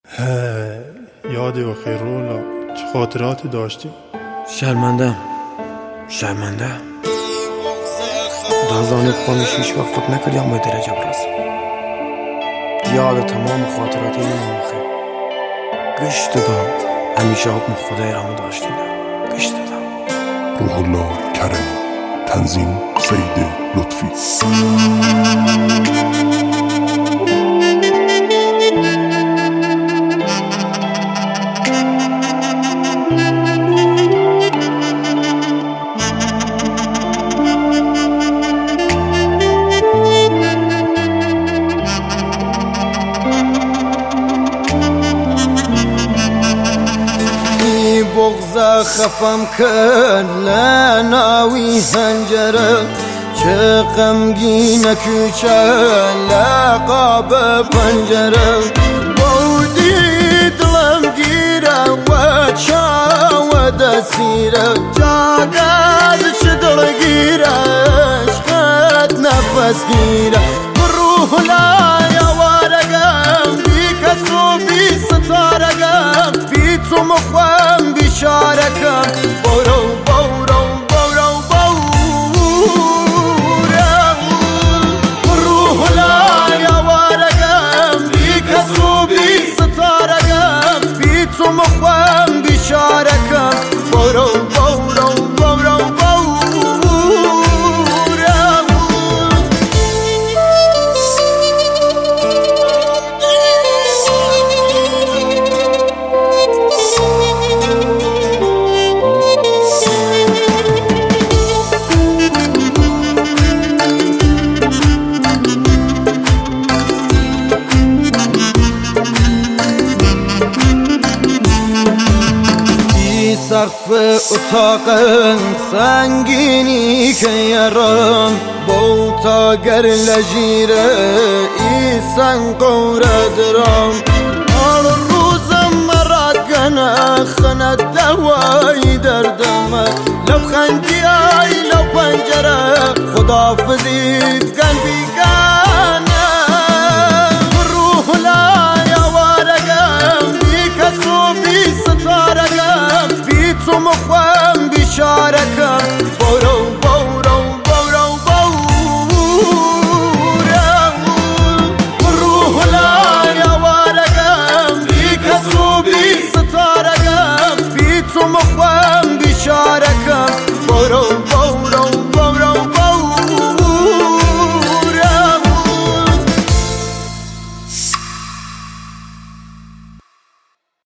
یادی و خیر رولا، چه خاطراتی داشتی؟ شرمنده دازانت خونش هیچ وقت فکر نکردیم به درجه برسم. یاد تمام خاطرات این آخه گشت دادم. همیشه حکم خدای رامو داشتیم. گشت دادم. روح الله کرمی، تنظیم سید لطفی. بغض خفم کن لناوی هنجره چه غمگین کوچه لقاب پنجره بودی دلم گیره و چاو دسیره جاگز چه دلگیره عشقت نفس گیره روح لایا وارگم بی کس و بی ستارگم بی تو مخوام بیچارکم برو روح لایا وارگم بی کس و بی ستارگم بی تو مخوام بیچارکم برو سقف اتاقم سنگینی که یارم بوتا گر لجیره ایسان قوره درم آل روزم مرا خند دوایی دردم لبخندی آی لب پنجره خدافزی